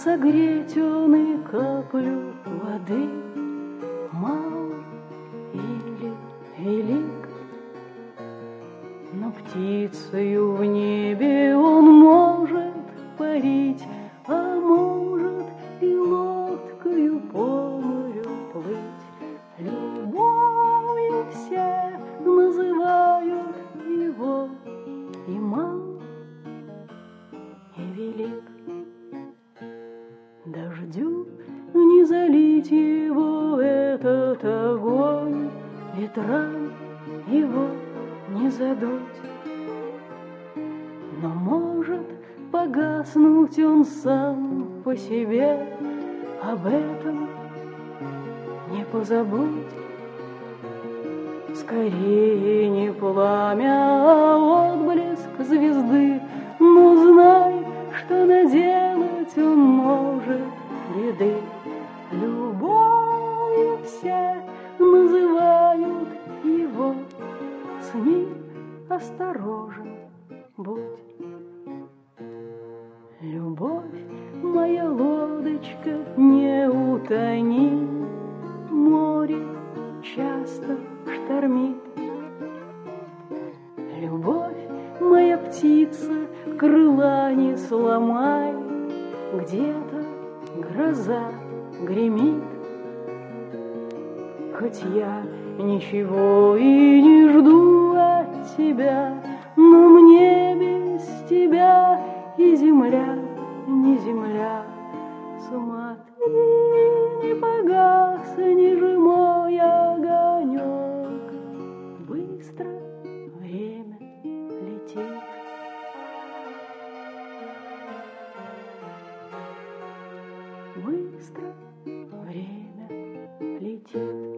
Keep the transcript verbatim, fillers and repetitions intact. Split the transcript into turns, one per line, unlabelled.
согреть он и каплю воды, мал или велик, но птицею в небе он может парить, а может и лодкою по морю плыть. Любовью все называют его, и мал, и велик. Дождю не залить его этот огонь, ветрам его не задуть, но может погаснуть он сам по себе, об этом не позабудь. Скорее не пламя, а отблеск звезды, но знай, что наделать он может беды. Любовью все называют его, с ним осторожен будь. Любовь, моя лодочка, не утони, море часто штормит. Любовь, моя птица, крыла не сломай, где-то гроза гремит. Хоть я ничего и не жду от тебя, но мне без тебя и земля не земля. Смотри, не погаснет же мой огонек, быстро время летит. Быстро время летит.